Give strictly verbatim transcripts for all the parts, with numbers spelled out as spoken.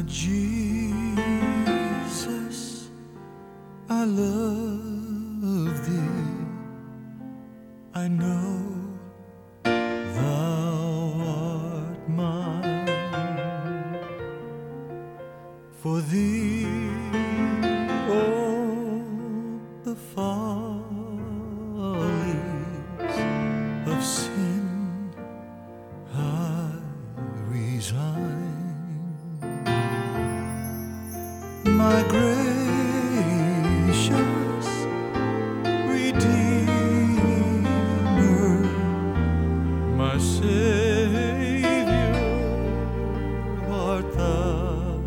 Jesus, I love thee. I know thou art mine. For thee all the follies of sin I resign. My gracious Redeemer, my Savior art thou.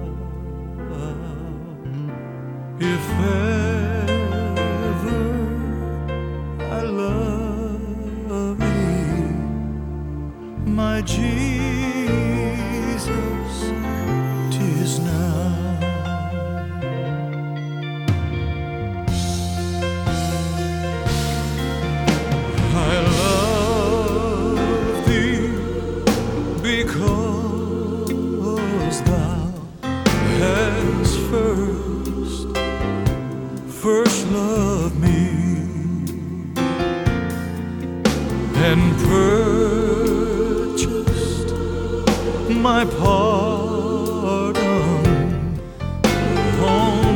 If ever I love thee, my Jesus, 'tis now. Because thou hast first, first loved me and purchased my pardon on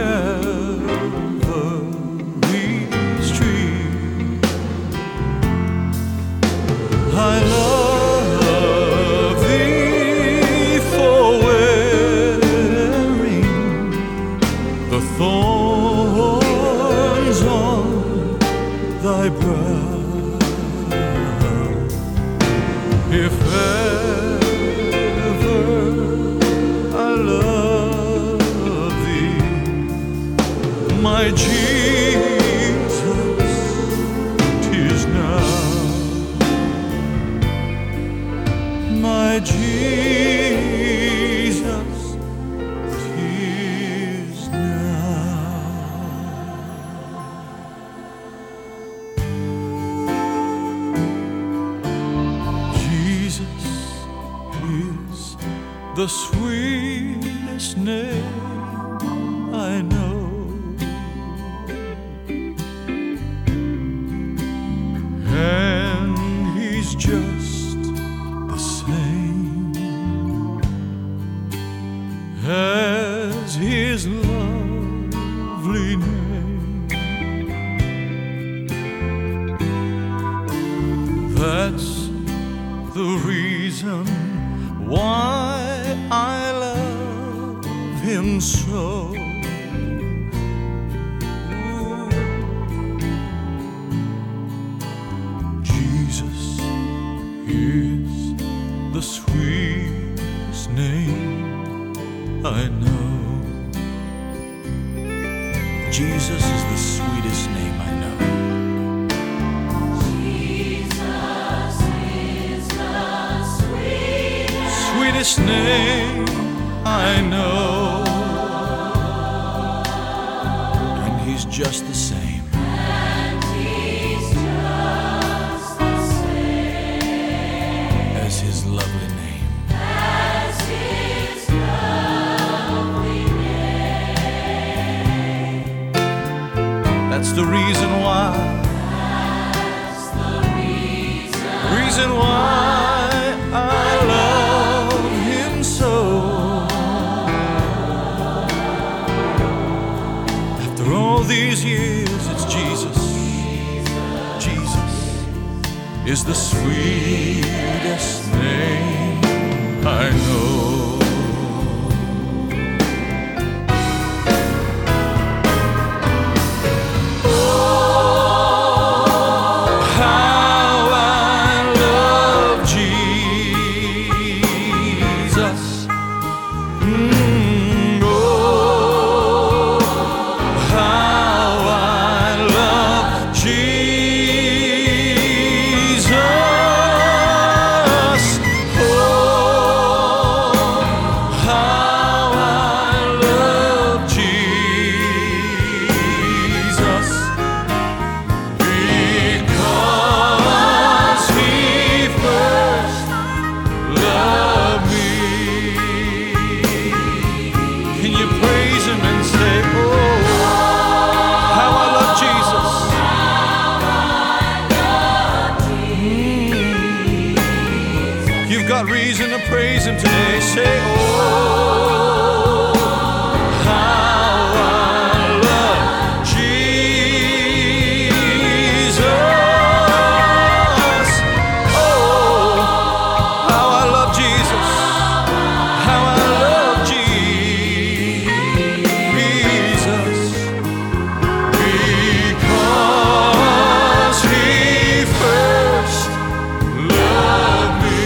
Calvary's tree. I love thorns on thy brow. If ever I love thee, my Jesus, 'tis now. My Jesus, the sweetest name I know, and he's just the same as his lovely name. That's the reason why I love him so. Jesus is the sweetest name I know. Jesus is the sweetest name I know. Sweetest name I know, and he's just the same. And he's just the same as his lovely name. As his lovely name. That's the reason why. That's the reason. Reason why I love him so. After all these years, it's Jesus. Jesus is the sweetest name I know. today. Say, oh, how I love Jesus. Oh, how I love Jesus. How I love Jesus. Because He first loved me.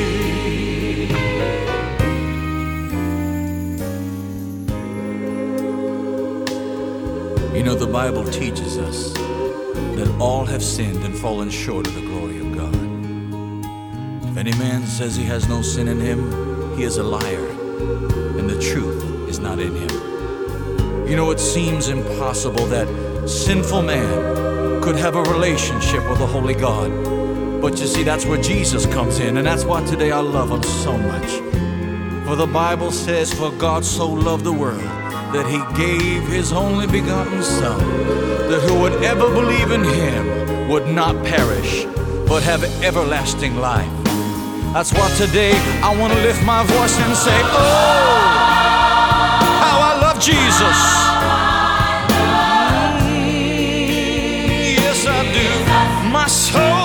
You know, the Bible teaches us that all have sinned and fallen short of the glory of God. If any man says he has no sin in him, he is a liar, and the truth is not in him. You know, it seems impossible that sinful man could have a relationship with a holy God. But you see, that's where Jesus comes in, and that's why today I love Him so much. For the Bible says, for God so loved the world that He gave His only begotten Son, that who would ever believe in Him would not perish, but have everlasting life. That's why today I want to lift my voice and say, oh, how I love Jesus. Mm, yes, I do. My soul